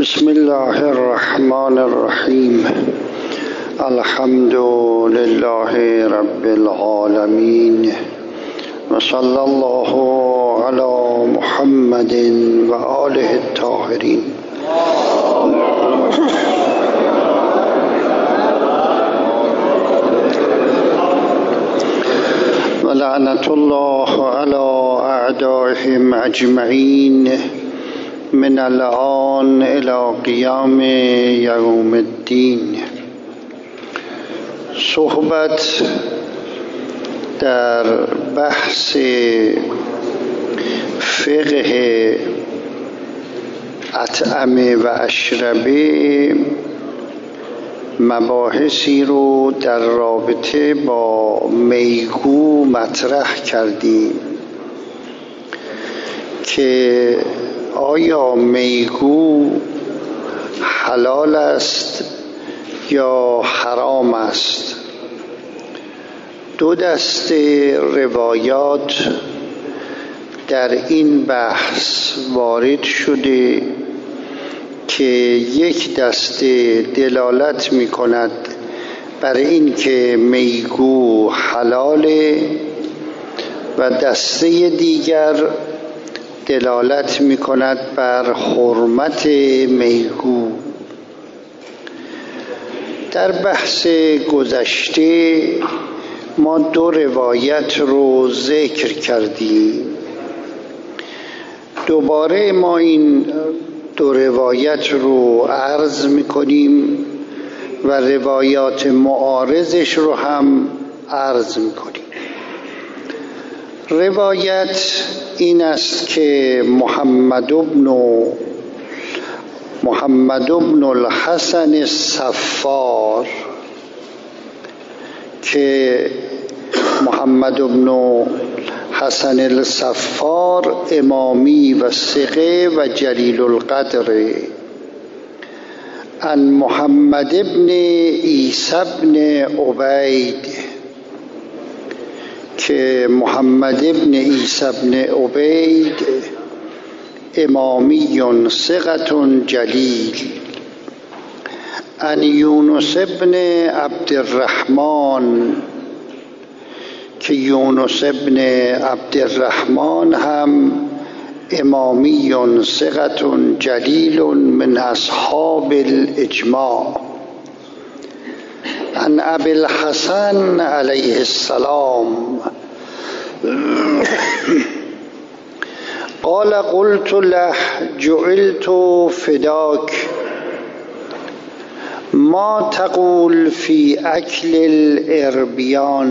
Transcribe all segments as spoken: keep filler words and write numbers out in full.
بسم الله الرحمن الرحیم. الحمد لله رب العالمین و صلی الله علی محمد و آله الطاهرین. و لعنت الله علی اعدائهم اجمعین من الآن الى قیام یوم الدین. صحبت در بحث فقه اطعمه و اشربه مباحثی رو در رابطه با میگو مطرح کردیم که آیا میگو حلال است یا حرام است؟ دو دسته روایات در این بحث وارد شده که یک دسته دلالت می کند بر این که میگو حلاله و دسته دیگر دلالت می کند بر حرمت میگو. در بحث گذشته ما دو روایت رو ذکر کردیم. دوباره ما این دو روایت رو عرض می کنیم و روایات معارضش رو هم عرض می کنیم. روایت این است که محمد ابن محمد ابن الحسن الصفار که محمد ابن حسن الصفار امامی و ثقه و جلیل القدر عن محمد ابن عیسی ابن عبید که محمد ابن عیسی ابن عبید امامی ثقة جلیل عن یونس ابن عبد الرحمن که یونس ابن عبد الرحمن هم امامی ثقة جلیل من اصحاب الاجماع عن ابی الحسن علیه السلام قال قلت له جعلت فداك ما تقول في اکل الاربیان.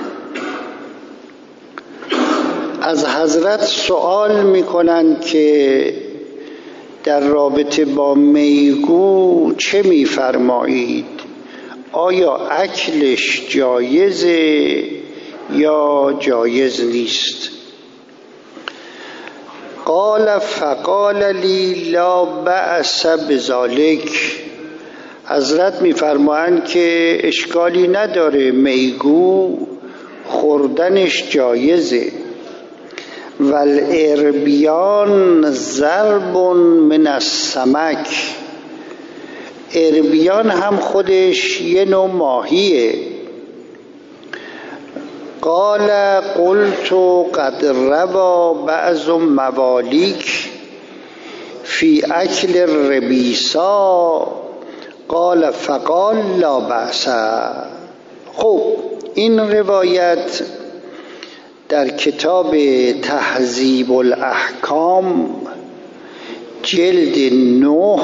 از حضرت سوال میکنند که در رابطه با میگو چه میفرمایید؟ آیا اکلش جایزه یا جایز نیست؟ قال فقال لی لا بأس بذلک. حضرت میفرمایند که اشکالی نداره، میگو خوردنش جایزه. والاربیان ضرب من السمک. اربیان هم خودش یه نوع ماهیه. قال قلت قد روا بعض موالیک فی اکل الربیسا قال فقال لا بأس. خب این روایت در کتاب تهذیب الاحکام جلد نه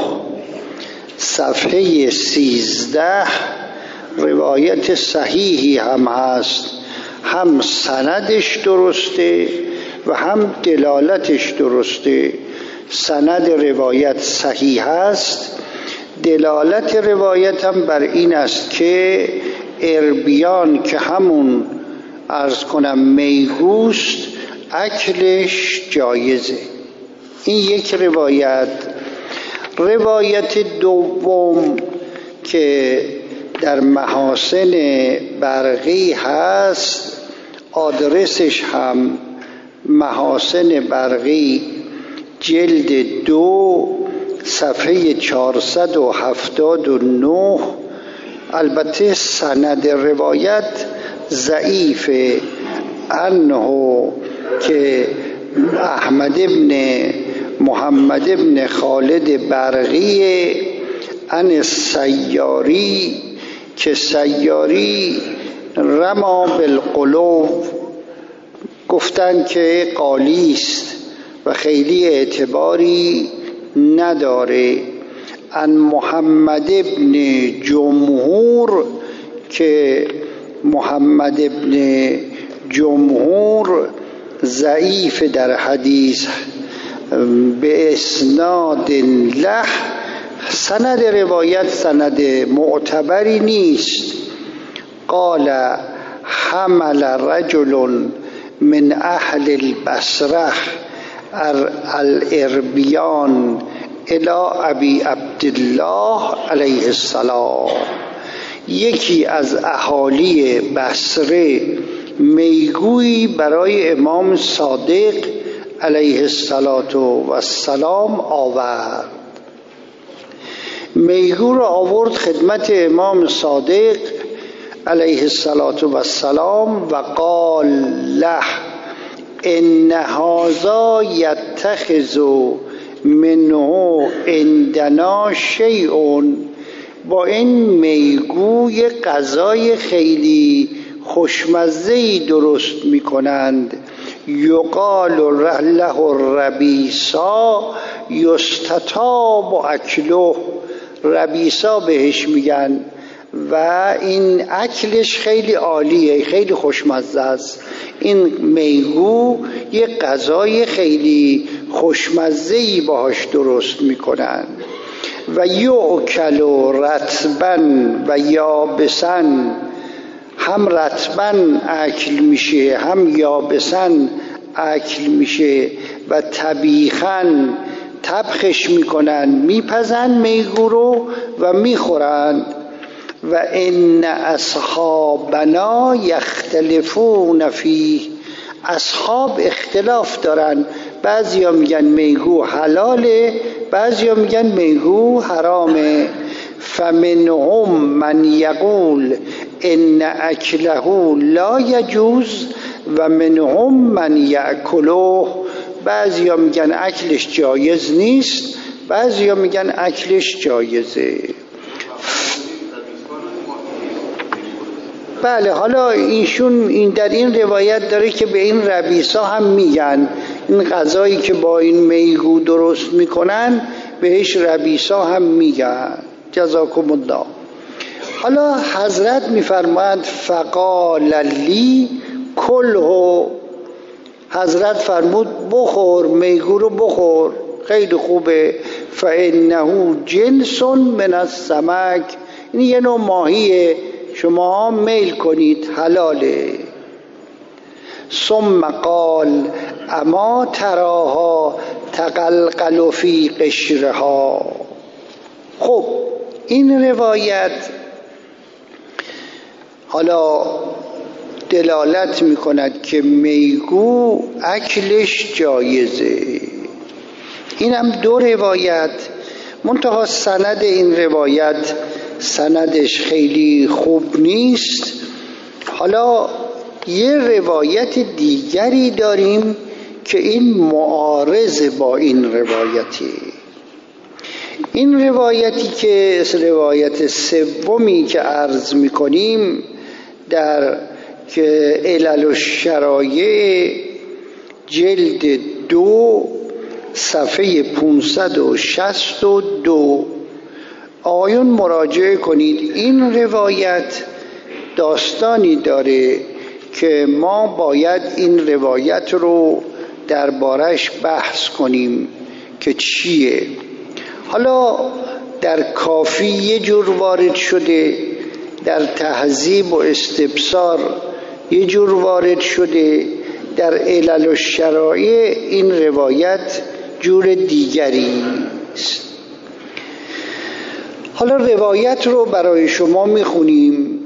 صفحه سیزده روایت صحیحی هم هست. هم سندش درسته و هم دلالتش درسته. سند روایت صحیح است، دلالت روایت هم بر این است که اربیان که همون عرض کنم میگوست اکلش جایزه. این یک روایت. روایت دوم که در محاسن برقی هست، آدرسش هم محاسن برقی جلد دو صفحه چهارصد و هفتاد و نه. البته سند روایت ضعیف، انه که احمد ابن محمد ابن خالد برقی عن السیاری که سیاری رما بالقلوب گفتن که قالی است و خیلی اعتباری نداره. عن محمد ابن جمهور که محمد ابن جمهور ضعیف در حدیث به اسناد له، سند روایت سند معتبری نیست. قال حمل رجل من اهل البصره الاربیان الى ابی عبدالله علیه السلام، یکی از اهالی بصره میگویی برای امام صادق علیه السلام آورد. میگو را آورد خدمت امام صادق علیه السلام و قال له ان هذا یتخذ منه عندنا شیء، با این میگو یه غذای خیلی خوشمزه‌ای درست میکنند. یقال له الربیسا یستطاب اکله، ربیسا بهش میگن و این اکلش خیلی عالیه، خیلی خوشمزه است. این میگو یه غذای خیلی خوشمزه‌ای باهاش درست میکنن. و یؤکل رطبا و یابسا، هم رطبا اکل میشه هم یابسا اکل میشه. و طبیخا، طبخش میکنن، میپزن میگو رو و میخورند. و ان اصحابنا یختلفون فیه، اصحاب اختلاف دارن، بعضیا میگن میگو حلاله، بعضیا میگن میگو حرامه. فمنهم من یقول ان اکله لا یجوز و منهم من یاکله، بعضیا میگن اکلش جایز نیست، بعضیا میگن اکلش جایزه. بله، حالا ایشون این در این روایت داره که به این ربیسا هم میگن، این غذایی که با این میگو درست میکنن بهش ربیسا هم میگن. جزاکم الله. حالا حضرت میفرماید فقال لی کله، حضرت فرمود بخور میگو رو، بخور خیلی خوبه. فانه جنس من السمک، این یه نوع ماهیه، شما میل کنید حلاله. ثم قال اما تراها تقلقل فی قشرها. خب این روایت حالا دلالت میکند که میگو اکلش جایزه. این هم دو روایت، منتها سند این روایت سندش خیلی خوب نیست. حالا یه روایت دیگری داریم که این معارض با این روایتی. این روایتی که روایت سومی که عرض میکنیم در که علل الشرایع جلد دو صفحه پانصد و شصت و دو، آیون مراجعه کنید. این روایت داستانی داره که ما باید این روایت رو دربارش بحث کنیم که چیه. حالا در کافی یه جور وارد شده، در تهذیب و استبصار یه جور وارد شده، در علل الشرایع این روایت جور دیگری است. حالا روایت رو برای شما میخونیم.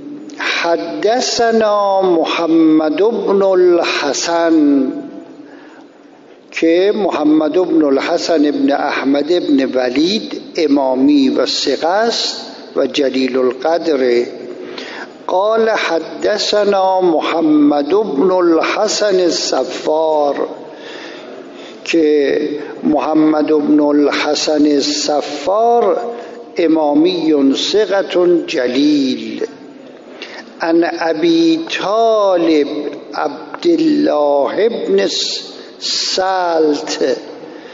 حدثنا محمد بن الحسن که محمد بن الحسن بن احمد بن ولید امامی و ثقه است و جلیل القدر. قال حدثنا محمد بن الحسن الصفار، که محمد بن الحسن الصفار امامی ثقة جلیل. عن ابی طالب عبدالله بن سلت،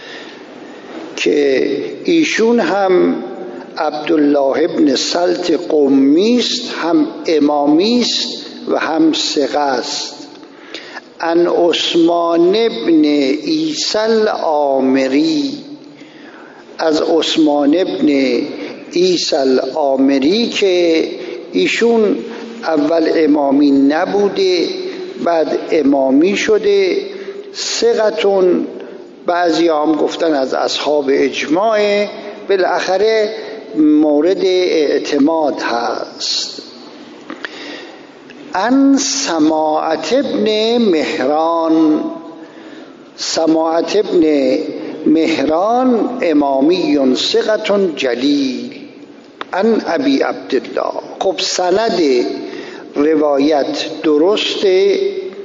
که ایشون هم عبدالله بن سلت قمی است، هم امامی است و هم ثقه است. عن عثمان بن عیسی العامری، از عثمان بن عیسی العامری که ایشون اول امامی نبوده بعد امامی شده. ثقتون، بعضی هم گفتن از اصحاب اجماع، بالاخره مورد اعتماد هست. ان سماعت ابن مهران، سماعت ابن مهران امامی ثقة جلیل. ان ابی عبدالله. خب سند روایت درسته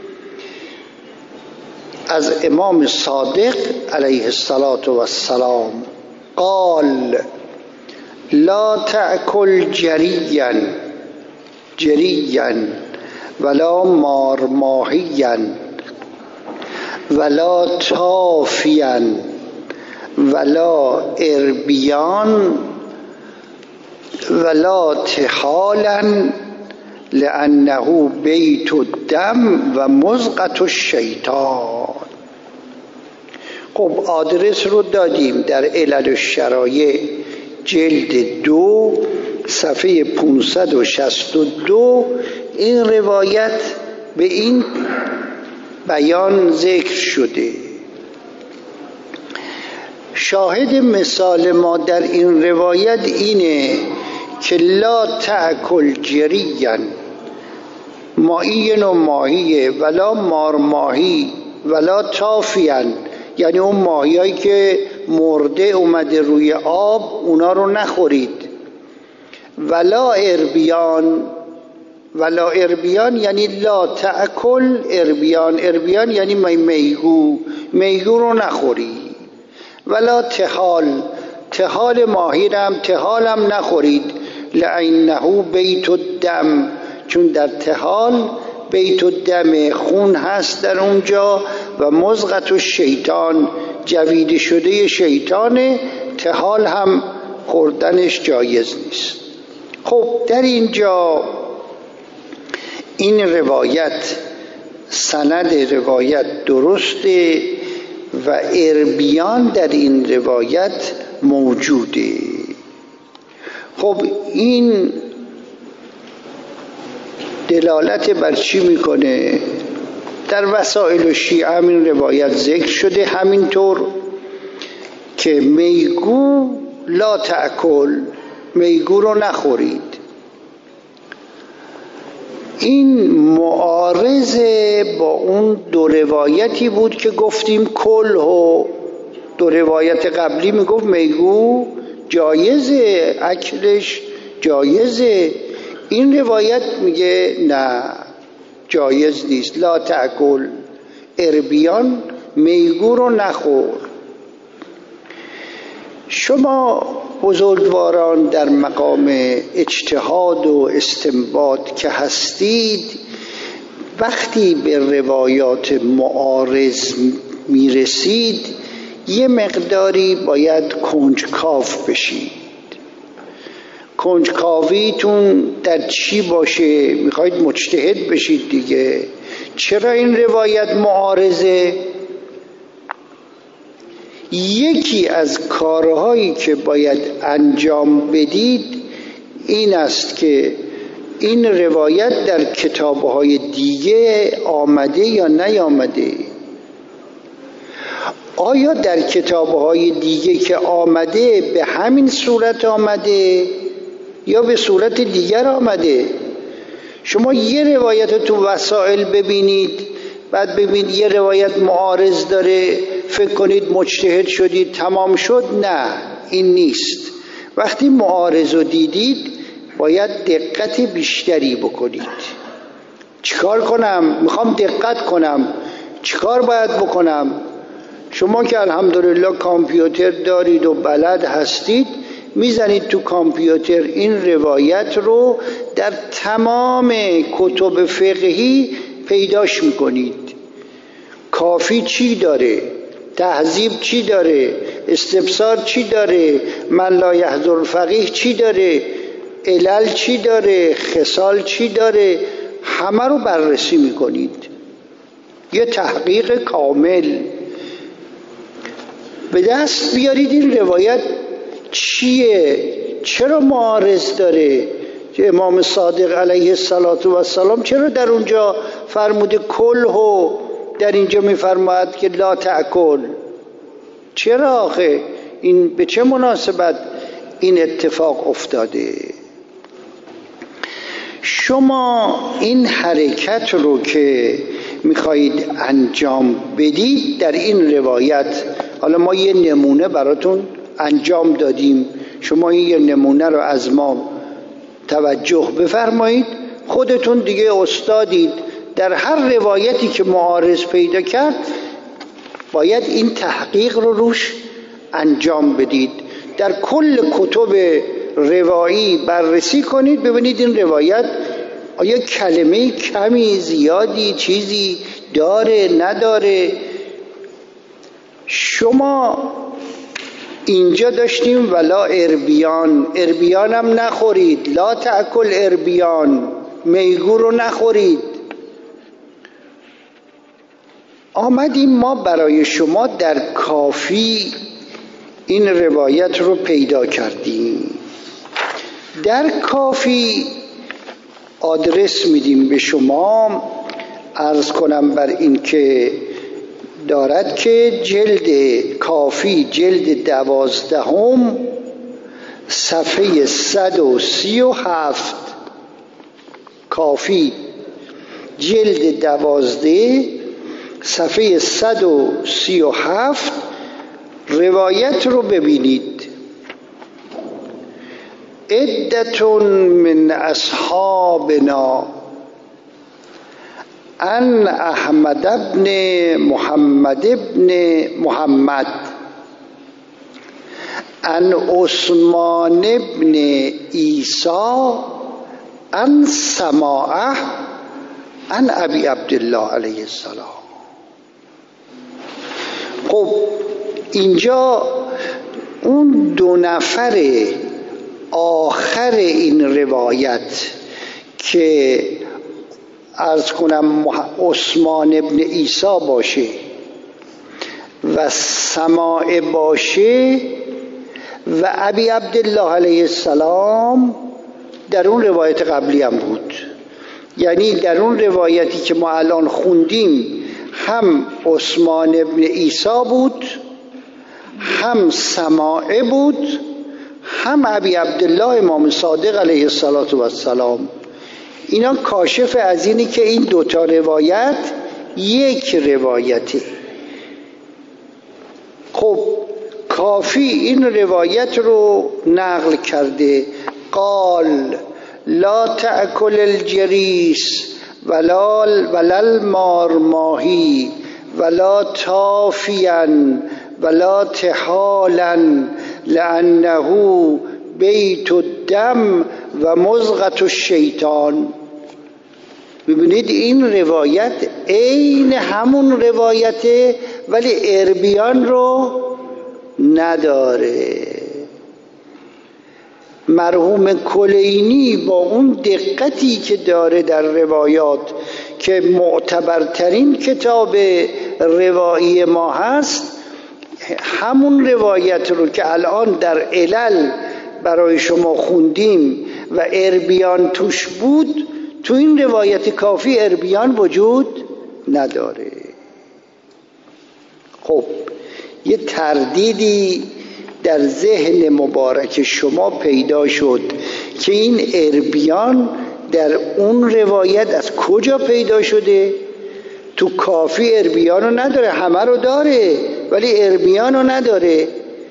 از امام صادق علیه السلام. قال لا تأکل جریا جریا ولا مارماهیا ولا تافیا ولا اربیان ولا تحالا لأنه بیت الدم و مزقة الشیطان. خب آدرس رو دادیم در علل الشرایع جلد دو صفحه پانصد و شصت و دو. این روایت به این بیان ذکر شده. شاهد مثال ما در این روایت اینه که لا تأکل جریا، ماهی و ماهیه، ولا مارماهی ولا تافیان، یعنی اون ماهی هایی که مرده اومده روی آب اونا رو نخورید. ولا اربیان، ولا اربیان یعنی لا تأکل اربیان، اربیان یعنی میگو، میگو رو نخوری. ولا تحال، تحال ماهی هم تحال هم نخورید. لأنه بیت الدم، چون در تحال بیت الدم خون هست در اونجا، و مزغة الشیطان جویده شده شیطانه، تحال هم خوردنش جایز نیست. خب در اینجا این روایت سند روایت درسته و اربیان در این روایت موجوده. خب این دلالت بر چی میکنه؟ در وسائل شیعه همین روایت ذکر شده همینطور که میگو لا تأکل، میگو رو نخورید. این معارضه با اون دو روایتی بود که گفتیم کل و دو روایت قبلی میگفت میگو جایزه، اکلش جایزه. این روایت میگه نه جایز نیست. لا تأکل اربیان، میگو رو نخور. شما بزرگواران در مقام اجتهاد و استنباط که هستید، وقتی به روایات معارض میرسید یه مقداری باید کنجکاو بشید. کنجکاویتون در چی باشه؟ میخواید مجتهد بشید دیگه. چرا این روایت معارضه؟ یکی از کارهایی که باید انجام بدید این است که این روایت در کتابهای دیگه آمده یا نیامده. آیا در کتابهای دیگه که آمده به همین صورت آمده یا به صورت دیگر آمده؟ شما یه روایت تو وسائل ببینید، بعد ببینید یه روایت معارض داره، فکر کنید مجتهد شدید تمام شد. نه، این نیست. وقتی معارض رو دیدید باید دقت بیشتری بکنید. چیکار کنم؟ میخوام دقت کنم، چیکار باید بکنم؟ شما که الحمدلله کامپیوتر دارید و بلد هستید، میزنید تو کامپیوتر این روایت رو در تمام کتب فقهی پیداش میکنید. کافی چی داره، تهذیب چی داره، استبصار چی داره، من لا یحضر الفقیه چی داره، علل چی داره، خصال چی داره، همه رو بررسی میکنید. یه تحقیق کامل به دست بیارید. این روایت چیه؟ چرا معارض داره؟ که امام صادق علیه السلام چرا در اونجا فرموده کل و در اینجا میفرماید که لا تأکل؟ چرا آخه؟ این به چه مناسبت این اتفاق افتاده؟ شما این حرکت رو که میخواهید انجام بدید در این روایت، حالا ما یه نمونه براتون انجام دادیم، شما این یه نمونه رو از ما توجه بفرمایید. خودتون دیگه استادید، در هر روایتی که معارض پیدا کرد باید این تحقیق رو روش انجام بدید. در کل کتب روایی بررسی کنید، ببینید این روایت آیا کلمه کمی زیادی چیزی داره نداره. شما اینجا داشتیم ولا اربیان، اربیان هم نخورید، لا تأکل اربیان، میگو رو نخورید. آمدیم ما برای شما در کافی این روایت رو پیدا کردیم. در کافی آدرس میدیم به شما، عرض کنم بر این که دارد که جلد کافی جلد دوازدهم صفحه صد و سی و هفت، کافی جلد دوازده صفحه صد و سی و هفت روایت رو ببینید. عدتون من اصحابنا ان احمد ابن محمد ابن محمد ان عثمان ابن عیسی ان سماعه ان ابی عبدالله علیه السلام. خب اینجا اون دو نفر آخر این روایت که عرض کنم عثمان ابن عیسی باشه و سماع باشه و ابی عبدالله علیه السلام، در اون روایت قبلی هم بود. یعنی در اون روایتی که ما الان خوندیم هم عثمان ابن عیسی بود، هم سماع بود، هم ابی عبدالله امام صادق علیه السلام. اینا کاشف از اینی که این دوتا روایت یک روایته. خب کافی این روایت رو نقل کرده، قال لا تأکل الجریس ولا ولا المارماهی ولا تافیا ولا تحالا لأنه بیت الدم و مزغة الشیطان. ببینید این روایت عین همون روایته ولی اربیان رو نداره. مرحوم کلینی با اون دقتی که داره در روایات که معتبرترین کتاب روایی ما هست، همون روایت رو که الان در علل برای شما خوندیم و اربیان توش بود، تو این روایت کافی اربیان وجود نداره. خب یه تردیدی در ذهن مبارک شما پیدا شد که این اربیان در اون روایت از کجا پیدا شده؟ تو کافی اربیان رو نداره، همه رو داره. ولی اربیانو نداره.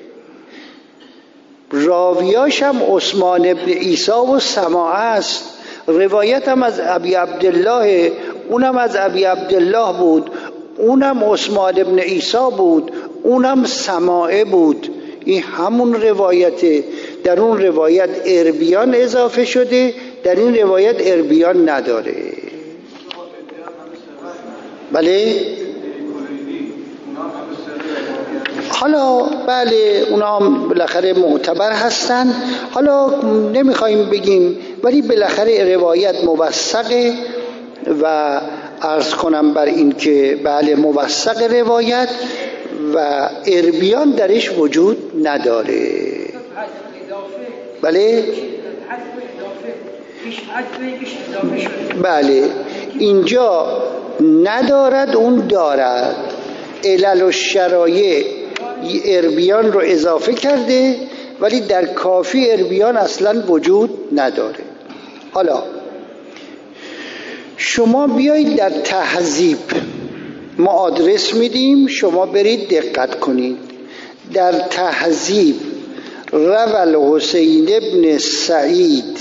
راویاش هم عثمان ابن عیسی و سماعه است. روایت هم از ابی عبدالله، اونم از ابی عبدالله بود، اونم عثمان ابن عیسی بود، اونم سماعه بود. این همون روایته. در اون روایت اربیان اضافه شده، در این روایت اربیان نداره. بله؟ حالا بله اونا هم بالاخره معتبر هستن، حالا نمیخوایم بگیم، ولی بالاخره روایت موثقه و عرض کنم بر این که بله موثق روایت و اربیان درش وجود نداره. بله بله اینجا ندارد، اون دارد. علل و شرایع اربیان رو اضافه کرده ولی در کافی اربیان اصلا وجود نداره. حالا شما بیایید در تهذیب، ما آدرس میدیم، شما برید دقت کنید. در تهذیب روى الحسین ابن سعید،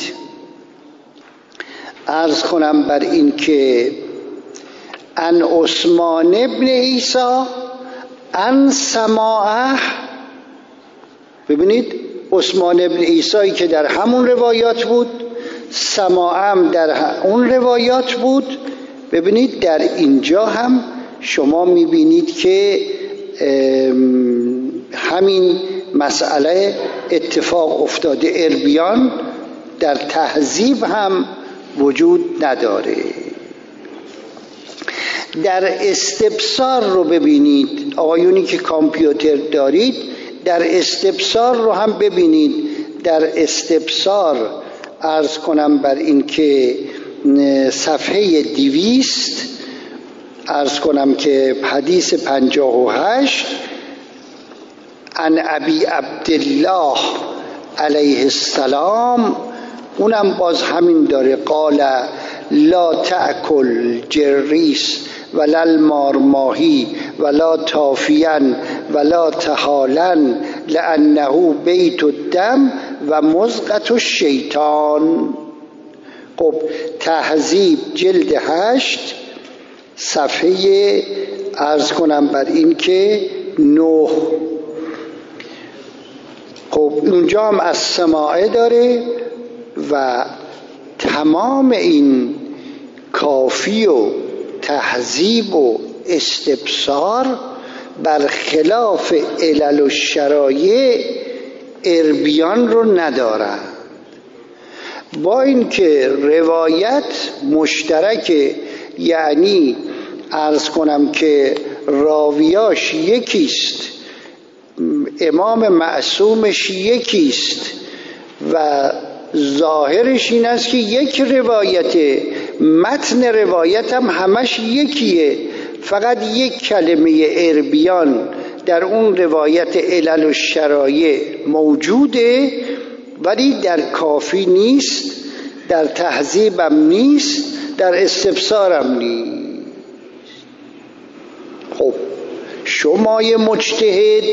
عرض کنم بر این که ان عثمان ابن عیسی ان سماعه. ببینید عثمان ابن عیسی که در همون روایات بود، سماعه هم در اون روایات بود. ببینید در اینجا هم شما میبینید که همین مسئله اتفاق افتاده. اربیان در تهذیب هم وجود نداره. در استبصار رو ببینید، آقایونی که کامپیوتر دارید در استبصار رو هم ببینید. در استبصار عرض کنم بر این که صفحه دویست عرض کنم که حدیث پنجاه و هشت عن ابی عبدالله علیه السلام، اونم باز همین داره. قال لا تأکل جریس ولا المارماهی ولا تافیا ولا تحالا لانه بیت الدم و مزقة الشیطان. خب تهذیب جلد هشت صفحه عرض کنم بر این که نه. خب اونجا هم از سماعه داره و تمام این کافی و تهذیب و استبصار برخلاف علل و شرایع اربیان رو ندارن. با اینکه روایت مشترکه، یعنی عرض کنم که راویاش یکیست، امام معصومش یکیست و ظاهرش این است که یک روایته، متن روایت هم همش یکیه، فقط یک کلمه اربیان در اون روایت علل و شرایع موجوده ولی در کافی نیست، در تهذیبم نیست، در استبصارم نیست. خب شمای مجتهد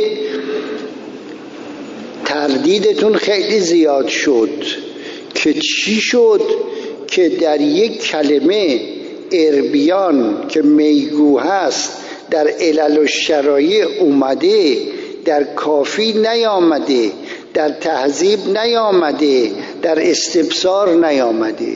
تردیدتون خیلی زیاد شد که چی شد که در یک کلمه اربیان که میگو هست در علل و شرایع اومده، در کافی نیامده، در تهذیب نیامده، در استبصار نیامده.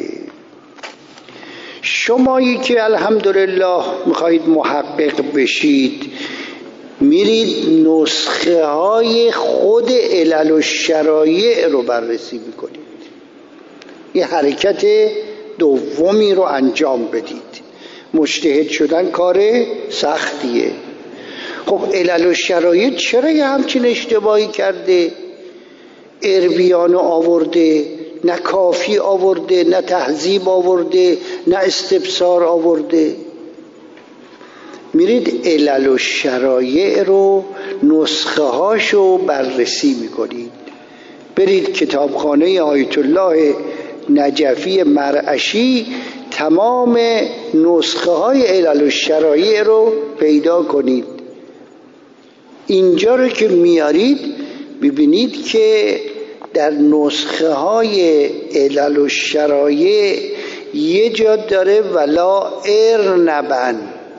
شمایی که الحمدلله میخواهید محقق بشید، میرید نسخه های خود علل و شرایع رو بررسی میکنید، یه حرکت دومی رو انجام بدید. مجتهد شدن کار سختیه. خب علل و شرایع چرا یه همچین اشتباهی کرده؟ اربیانو آورده، نه کافی آورده، نه تهذیب آورده، نه استبصار آورده. میرید علل و شرایع رو نسخه هاشو بررسی میکنید. برید کتابخانه آیت الله نجفی مرعشی، تمام نسخه های علل و شرایع رو پیدا کنید. اینجا رو که میارید ببینید که در نسخه های علل و شرایع یه جا داره ولا ارنبن،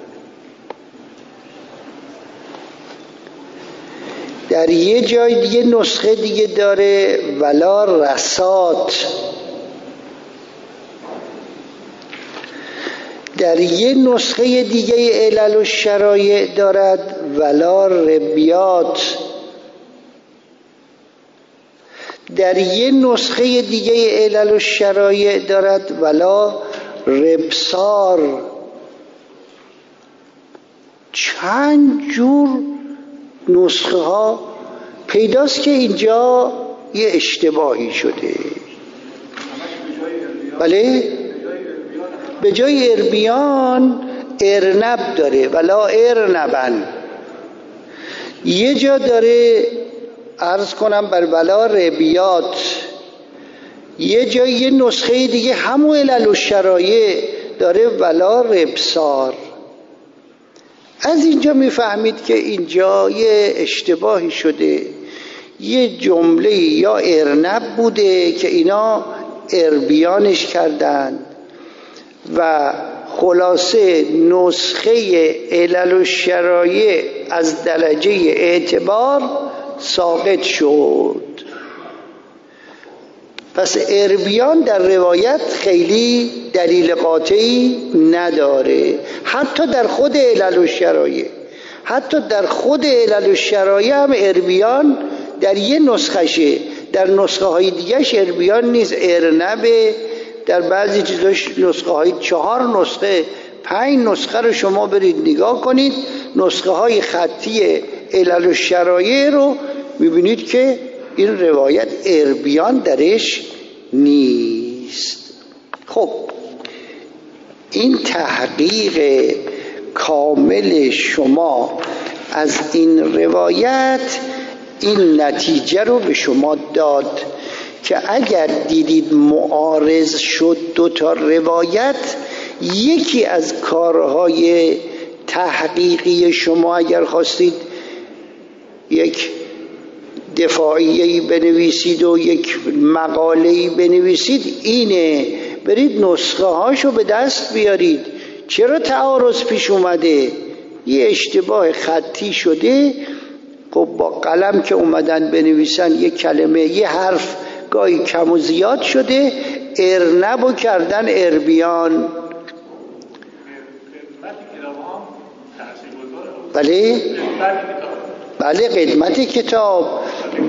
در یه جای دیگه نسخه دیگه داره ولا رسات، در یه نسخه دیگه علل و شرایع دارد ولا ربیات، در یه نسخه دیگه علل و شرایع دارد ولا ربصار. چند جور نسخه ها پیداست که اینجا یه اشتباهی شده. بله به جای اربیان ارنب داره ولا ارنبن، یه جا داره عرض کنم بر ولا ربیات، یه جای یه نسخه دیگه همون علل و شرایع داره ولا ربصار. از اینجا میفهمید که اینجا یه اشتباهی شده، یه جمله یا ارنب بوده که اینا اربیانش کردن و خلاصه نسخه علل و شرایع از درجه اعتبار ساقط شد. پس اربیان در روایت خیلی دلیل قاطعی نداره، حتی در خود علل و شرایع، حتی در خود علل و شرایع هم اربیان در یه نسخشه، در نسخه های دیگهش اربیان نیست، ارنبه. در بعضی چیزاش نسخه های چهار نسخه پنج نسخه رو شما برید نگاه کنید، نسخه های خطی علل و شرایع رو میبینید که این روایت اربیان درش نیست. خب این تحقیق کامل شما از این روایت این نتیجه رو به شما داد که اگر دیدید معارض شد دو تا روایت، یکی از کارهای تحقیقی شما اگر خواستید یک دفاعیه‌ای بنویسید و یک مقاله‌ای بنویسید اینه برید نسخه هاشو به دست بیارید. چرا تعارض پیش اومده؟ یه اشتباه خطی شده، خب با قلم که اومدن بنویسن یه کلمه یه حرف گاهی کم و زیاد شده، ارنبو کردن اربیان. بله بله قدمت کتاب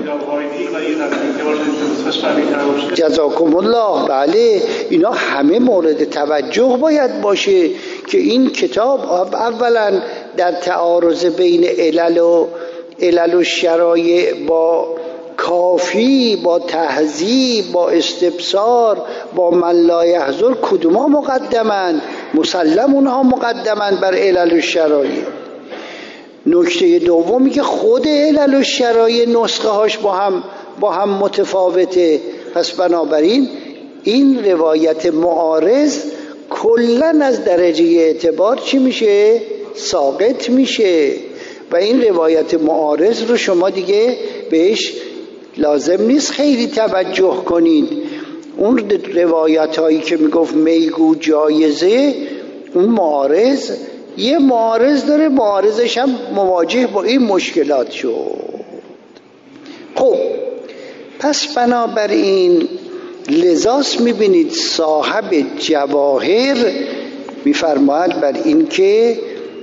جزاکم الله، بله اینا همه مورد توجه باید باشه که این کتاب اولا در تعارض بین علل و علل و شرایع با کافی، با تهذیب، با استبصار، با من لا یحضر کدوما مقدمن؟ مسلم اونها مقدمن بر علل و شرایع. نکته دومی که خود علل و شرایع نسخه هاش با هم با هم متفاوته، پس بنابراین این روایت معارض کلن از درجه اعتبار چی میشه؟ ساقط میشه و این روایت معارض رو شما دیگه بهش لازم نیست خیلی توجه کنید. اون روایت هایی که میگفت میگو جایزه، اون معارض یه معارض داره، معارضش هم مواجه با این مشکلات شد. خب پس بنابراین لذاست میبینید صاحب جواهر میفرماید بر این که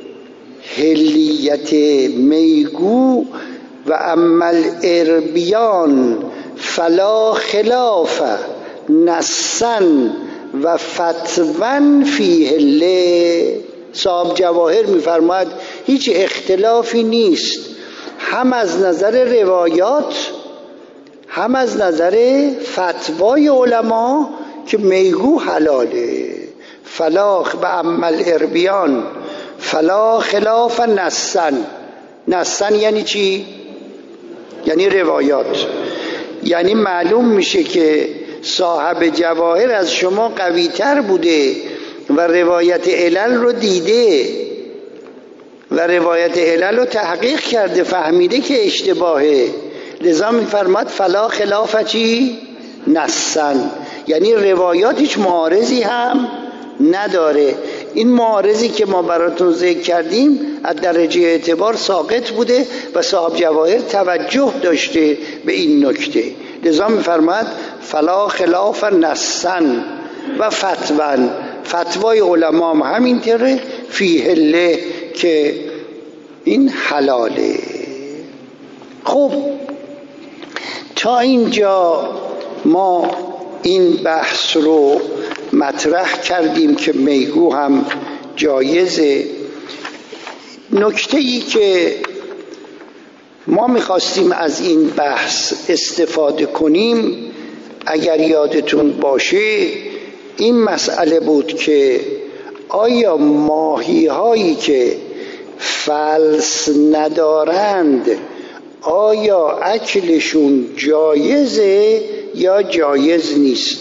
حلیت میگو و عمل اربیان فلا خلاف نسن و فتون فی حله. صاحب جواهر میفرماید هیچ اختلافی نیست، هم از نظر روایات هم از نظر فتوای علما که میگو حلاله. فلاخ به عمل اربیان فلا خلاف نسن. نسن یعنی چی؟ یعنی روایات. یعنی معلوم میشه که صاحب جواهر از شما قوی تر بوده و روایت علل رو دیده و روایت علل رو تحقیق کرده، فهمیده که اشتباهه، لذا میفرماد فلا خلاف چی؟ نصن، یعنی روایات هیچ معارضی هم نداره. این معارضی که ما براتون ذکر کردیم از درجه اعتبار ساقط بوده و صاحب جواهر توجه داشته به این نکته، لذا میفرماد فلا خلاف نصن و فتوان، فتوای علما هم همینطوره، فی حله که این حلاله. خب تا اینجا ما این بحث رو مطرح کردیم که میگو هم جایزه. نکته ای که ما میخواستیم از این بحث استفاده کنیم اگر یادتون باشه این مسئله بود که آیا ماهی هایی که فلس ندارند آیا اکلشون جایزه یا جایز نیست؟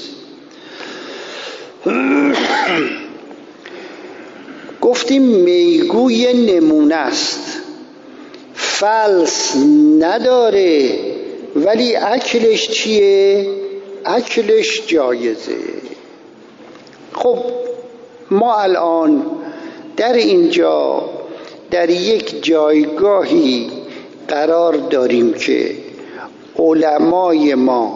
گفتیم میگو یه نمونه است، فلس نداره ولی اکلش چیه؟ اکلش جایزه. خب ما الان در اینجا در یک جایگاهی قرار داریم که علمای ما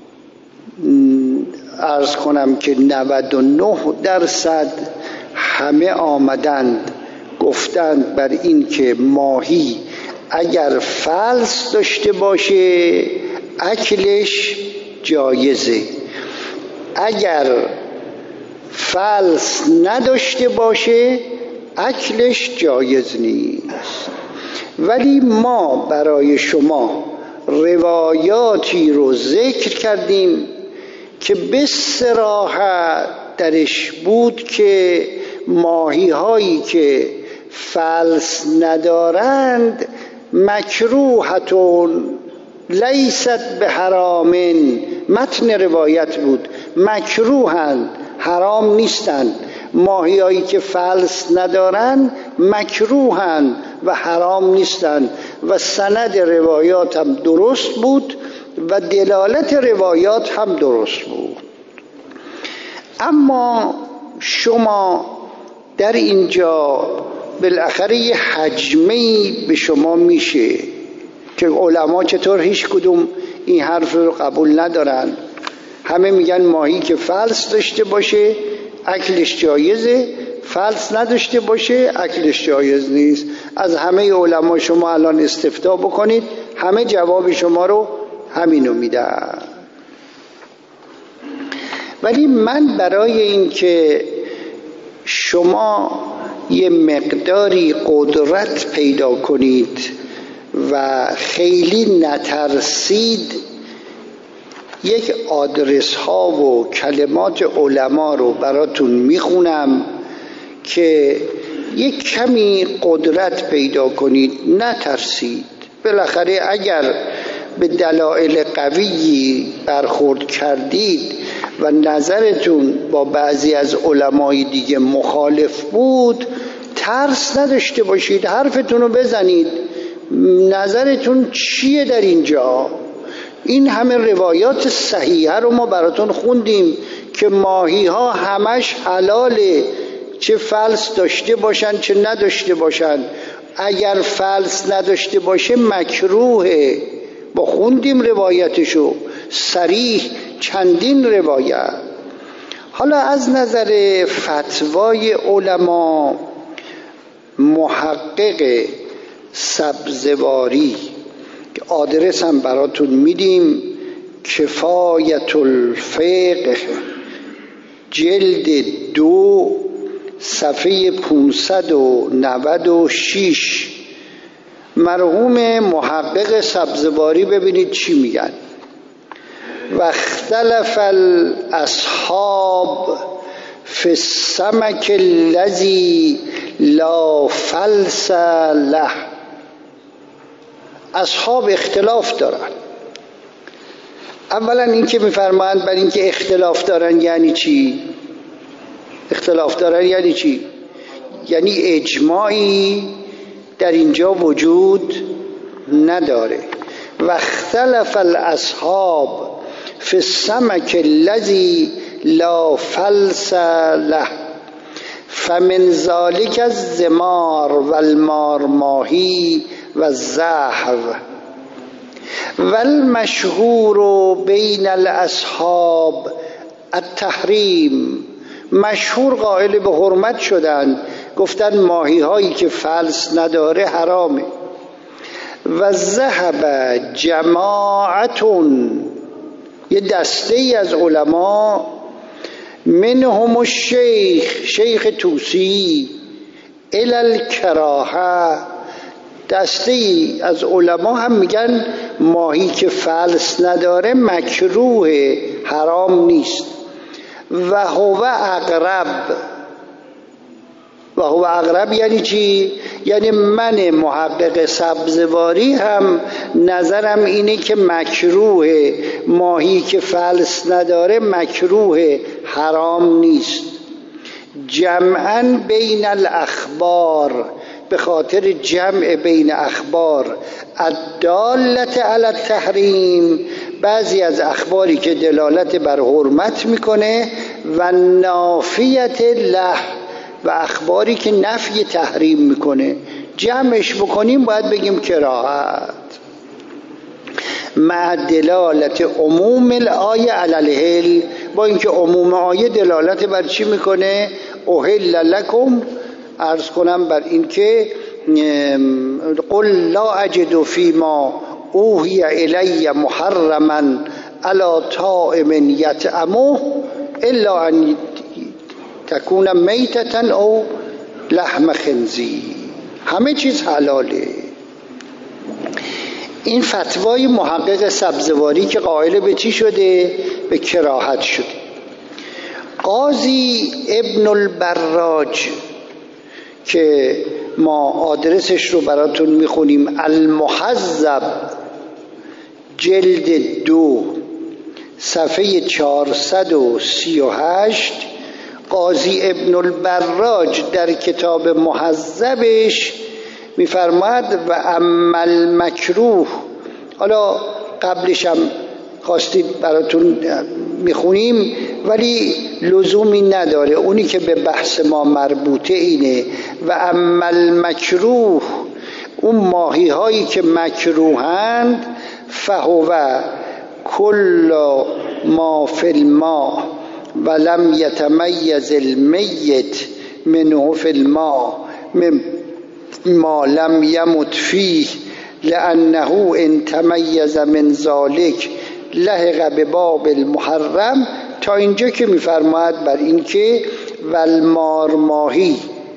عرض کنم که نود و نه درصد همه آمدند گفتند بر این که ماهی اگر فلس داشته باشه اکلش جایزه، اگر فلس نداشته باشه اکلش جایز نیست. ولی ما برای شما روایاتی رو ذکر کردیم که به صراحت درش بود که ماهی هایی که فلس ندارند مکروهتون لیست به حرامن، متن روایت بود، مکروهند، حرام نیستند. ماهی هایی که فلس ندارند مکروهند و حرام نیستند و سند روایات هم درست بود و دلالت روایات هم درست بود. اما شما در اینجا بالاخره یه حجمه‌ای به شما میشه که علما چطور هیچ کدوم این حرف رو قبول ندارن، همه میگن ماهی که فلس داشته باشه اکلش جایزه، فلس نداشته باشه اکلش جایز نیست. از همه علما شما الان استفتاء بکنید همه جواب شما رو همینو میدن. ولی من برای این که شما یه مقداری قدرت پیدا کنید و خیلی نترسید یک آدرس ها و کلمات علما رو براتون میخونم که یک کمی قدرت پیدا کنید، نترسید. بالاخره اگر به دلایل قوی برخورد کردید و نظرتون با بعضی از علمای دیگه مخالف بود ترس نداشته باشید، حرفتون رو بزنید. نظرتون چیه در اینجا؟ این همه روایات صحیحه رو ما براتون خوندیم که ماهی ها همش حلاله، چه فلس داشته باشن چه نداشته باشن. اگر فلس نداشته باشه مکروهه، با خوندیم روایتشو صریح، چندین روایت. حالا از نظر فتوای علما محقق سبزواری که آدرس هم براتون میدیم، کفایت الفقه جلد دو صفحه پانصد و نود و شش، مرحوم محقق سبزواری ببینید چی میگن. و اختلف الاصحاب فی السمک الذی لا فلس له. اصحاب اختلاف دارن. اولا این که میفرمایند بر این که اختلاف دارن یعنی چی؟ اختلاف دارن یعنی چی؟ یعنی اجماعی در اینجا وجود نداره. و اختلف الاصحاب فی السمک الذی لا فلس له فمن ذلك الزمار والمارماهی والزحف والمشهور بین الاصحاب التحریم. مشهور قائل به حرمت شدن، گفتن ماهی هایی که فلس نداره حرامه. و ذهب جماعتون، یه دسته ای از علما، منهم الشیخ شیخ طوسی، الی الکراهه، دسته ای از علما هم میگن ماهی که فلس نداره مکروه، حرام نیست. و هو اقرب، و هو اقرب یعنی چی؟ یعنی من محقق سبزواری هم نظرم اینه که مکروه، ماهی که فلس نداره مکروه، حرام نیست. جمعاً بین الاخبار، به خاطر جمع بین اخبار الدالت علی التحریم، بعضی از اخباری که دلالت بر حرمت میکنه، و نافیت له، و اخباری که نفی تحریم میکنه. جمعش بکنیم باید بگیم کراهت. مع دلالت عموم الآیه علی الحل، با اینکه عموم آیه دلالت بر چی میکنه؟ احل لکم، عرض کنم بر اینکه قل لا اجد فیما اوحی الی محرما علی طاعم یطعمه الا ان تکون میتة او لحم خنزیر، همه چیز حلاله. این فتوای محقق سبزواری که قائل به چی شده؟ به کراهت شده. قاضی ابن البراج که ما آدرسش رو براتون میخونیم، المحذب جلد دو صفحه چهارصد و سی و هشت، قاضی ابن البراج در کتاب محذبش میفرماید و اما المکروه، حالا قبلش هم خواستید براتون میخونیم ولی لزومی نداره، اونی که به بحث ما مربوطه اینه. و اما المکروه، اون ماهی هایی که مکروهند، فهو کل ما فی الماء ولم یتمیز المیت منه فی الماء مما لم یمت فیه لانه ان تمیز من ذلک لحق به باب المحرم، تا اینجا که میفرماید بر این که والمارماهی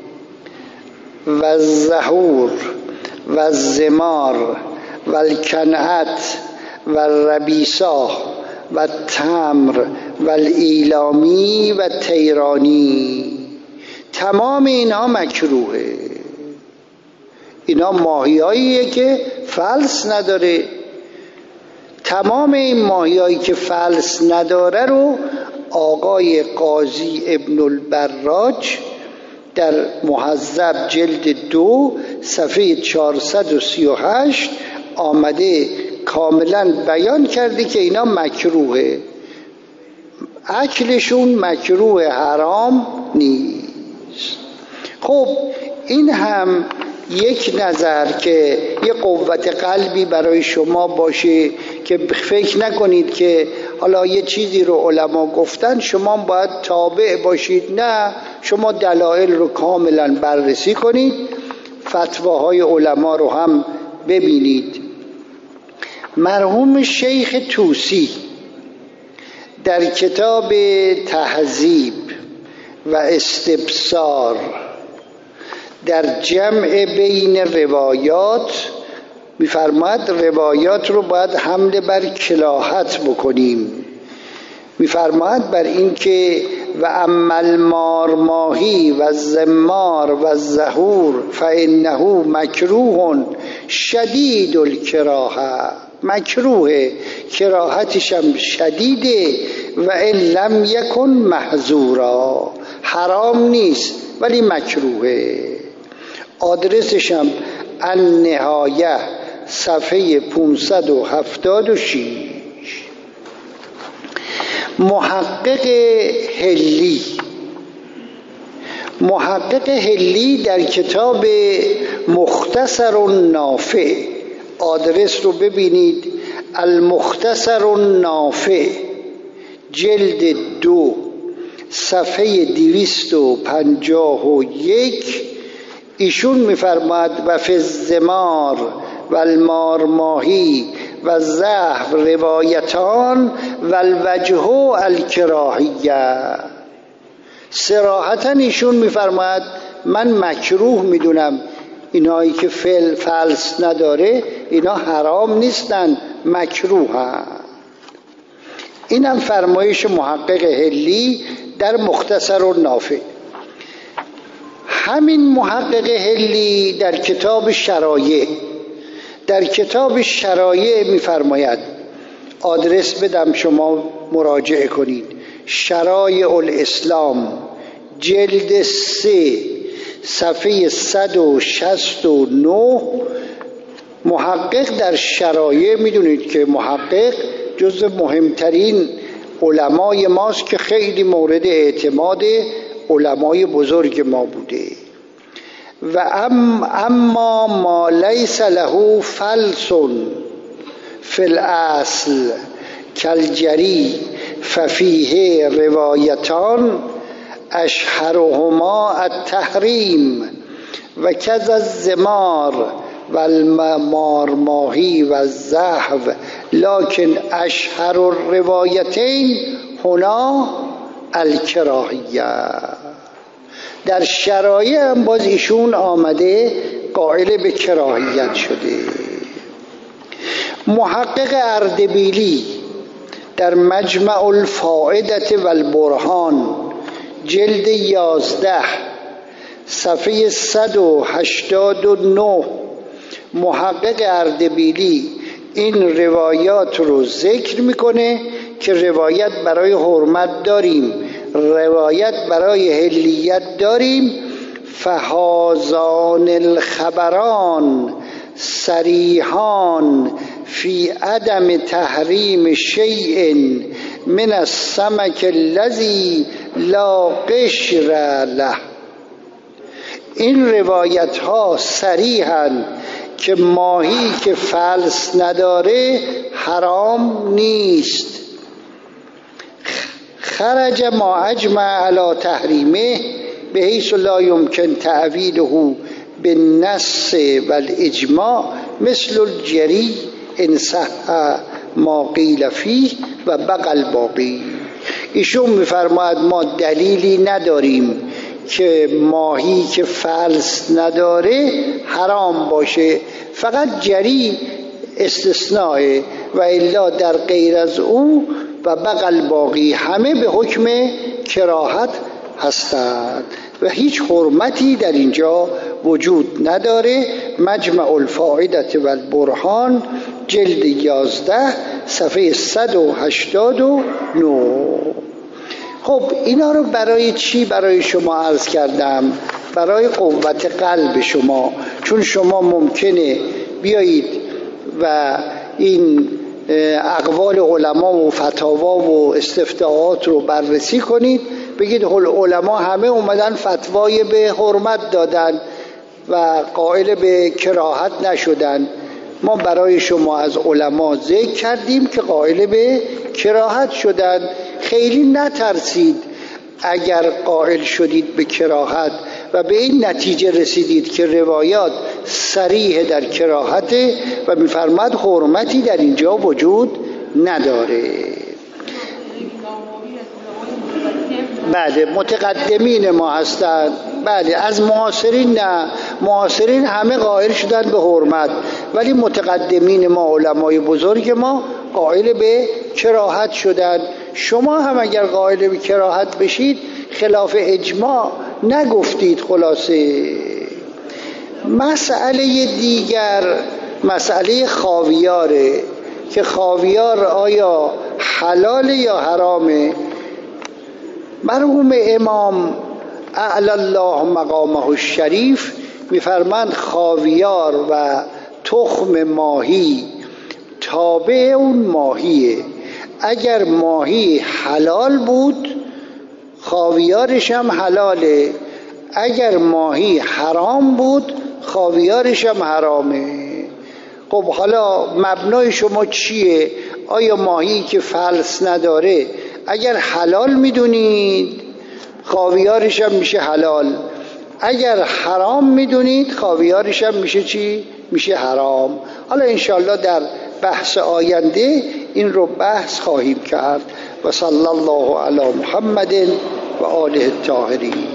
و الزهور و الزمار و الکنعت و الربیسا و التمر و الایلامی و التیرانی، تمام اینها مکروهه. اینا ماهی هاییه که فلس نداره. تمام این ماهی هایی که فلس نداره رو آقای قاضی ابن البراج در محذب جلد دو صفحه چهارصد و سی و هشت آمده کاملا بیان کرده که اینا مکروهه، اکلشون مکروه، حرام نیست. خب این هم یک نظر که یه قوت قلبی برای شما باشه که فکر نکنید که حالا یه چیزی رو علما گفتن شما باید تابع باشید، نه، شما دلایل رو کاملا بررسی کنید، فتواهای علما رو هم ببینید. مرحوم شیخ طوسی در کتاب تهذیب و استبصار در جمع بین روایات میفرماید روایات رو باید حمله بر کراهت بکنیم. میفرماید بر این که و اما المارماهی و الزمار و الزهور فانه مکروه شدید الکراهه، مکروه، کراهتش هم شدیده. و ان لم یکن محظورا، حرام نیست ولی مکروهه. آدرسش هم النهایه صفحه پانصد و هفتاد و شش. محقق حلی محقق حلی در کتاب مختصر النافع، آدرس رو ببینید، المختصر النافع، جلد دو، صفحه دویست و پنجاه و یک، ایشون می‌فرماید و فی الزمار و المارماهی و زحف روایتان و الوجه الکراهیه. صراحتاً ایشون می‌فرماید من مکروه میدونم اینایی که فعل فلس نداره اینا حرام نیستن، مکروهن. اینم فرمایش محقق حلی در مختصر النافع. همین محقق حلی در کتاب شرایع در کتاب شرایع می‌فرماید، آدرس بدم شما مراجعه کنید، شرایع الاسلام، جلد سه، صفحه صد و شصت و نه. محقق در شرایع، میدونید که محقق جزو مهمترین علمای ماست که خیلی مورد اعتماد علمای بزرگ ما بوده. و ام اما ما لیس له فلس فی الاصل کالجری ففیه روایتان اشهرهما التحریم و کذا الزمار و المارماهی و الزحف لکن اشهر الروایتین هنا الکراهیه. در شرایع هم باز ایشون آمده قائل به کراهیت شده. محقق اردبیلی در مجمع الفائده و البرهان، جلد یازده، صفحه صد و هشتاد و نه، محقق اردبیلی این روایات رو ذکر میکنه که روایت برای حرمت داریم، روایت برای حلیت داریم. فهازان الخبران صریحان فی عدم تحریم شیء من السمک الذی لا قشر له. این روایت ها صریحن که ماهی که فلس نداره حرام نیست. خرج ما اجمع علی تحریمه بحیث لا یمکن تعویله بالنص والاجماع مثل الجری ان صح ما قیل فیه و بقی الباقی. ایشون میفرماید ما دلیلی نداریم که ماهی که فلس نداره حرام باشه، فقط جری استثناء و الا در غیر از او و بقی الباقی همه به حکم کراهت هستند و هیچ حرمتی در اینجا وجود نداره. مجمع الفائده و البرهان، جلد یازده، صفحه صد و هشتاد و نه. خب اینا رو برای چی برای شما عرض کردم؟ برای قوت قلب شما، چون شما ممکنه بیایید و این اقوال علما و فتاوا و استفتاءات رو بررسی کنید، بگید علما همه اومدن فتوای به حرمت دادن و قائل به کراهت نشدن. ما برای شما از علما ذکر کردیم که قائل به کراهت شدن. خیلی نترسید اگر قائل شدید به کراهت و به این نتیجه رسیدید که روایات صریح در کراهته و می‌فرماد حرمتی در اینجا وجود نداره. بله متقدمین ما هستند، بله از معاصرین نه، معاصرین همه قائل شدن به حرمت، ولی متقدمین ما علمای بزرگ ما قائل به کراهت شدن. شما هم اگر قائل به کراهت بشید خلاف اجماع نگفتید. خلاصه مسئله دیگر مسئله خاویاره که خاویار آیا حلال یا حرامه. مرحوم امام اعلی الله مقامه الشریف میفرمند خاویار و تخم ماهی تابع اون ماهیه. اگر ماهی حلال بود خاویارش هم حلاله، اگر ماهی حرام بود خاویارش هم حرامه. خب حالا مبنای شما چیه؟ آیا ماهی که فلس نداره اگر حلال میدونید خاویارش هم میشه حلال، اگر حرام میدونید خاویارش هم میشه چی؟ میشه حرام. حالا انشاءالله در بحث آینده این رو بحث خواهیم کرد. و صلی الله علی محمد و آله الطاهرین.